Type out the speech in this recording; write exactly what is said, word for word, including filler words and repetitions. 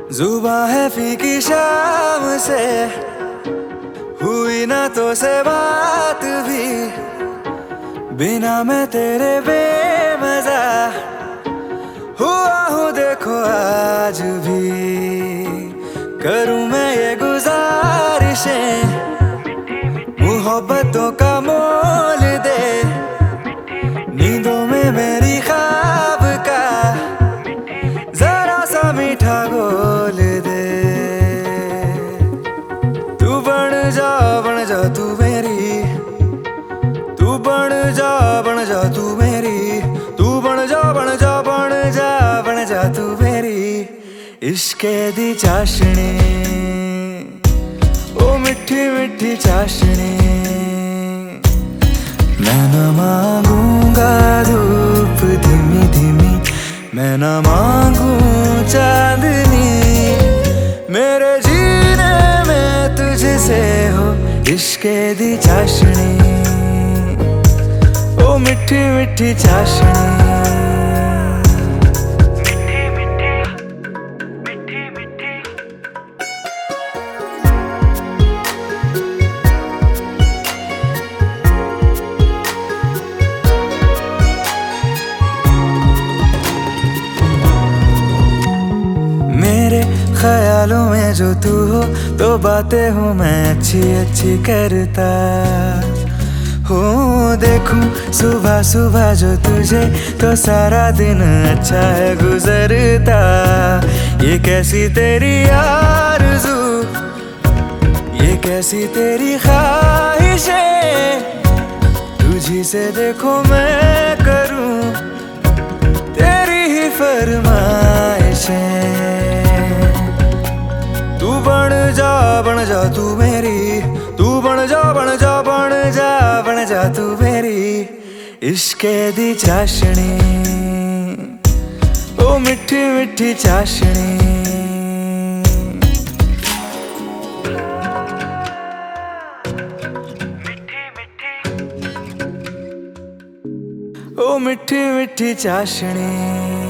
जुबां है फीकी शाम से, हुई ना तो से बात भी, बिना मैं तेरे बेमजा हुआ हूँ देखो आज भी। करूँ मैं ये गुजारिशें, मोहब्बतों का मोल दे, नींदों में मेरी ख्वाब का जरा सा मीठा घोल दे। तू बन जा बन जा तू मेरी, तू बन जा बन जा तू मेरी, तू बन जा बन जा बन जा बन जा तू मेरी। इश्के दी चाशनी, ओ मिठी मिठी चाशनी, मैं न मांगूंगा धूप धीमी धीमी, मैं न मांगू चांदनी, मेरे जीने में तुझसे हो इश्के दी चाशनी, ओ मिठी मिठी चाशनी। मेरे ख्यालों में जो तू हो तो बातें हूँ मैं अच्छी अच्छी करता हो। देखूं सुबह सुबह जो तुझे तो सारा दिन अच्छा है गुजरता। ये कैसी तेरी आरज़ू, ये कैसी तेरी ख्वाहिशें, तुझी से देखो मैं करूं तेरी ही फरमाइशें। तू बन जा बन जा तू मेरी, तू बन जा बन जा बन जा बन जा तू मेरी। इश्के दी चाशनी, ओ मिठी मिठी चाशनी, ओ मिठी मिठी चाशनी।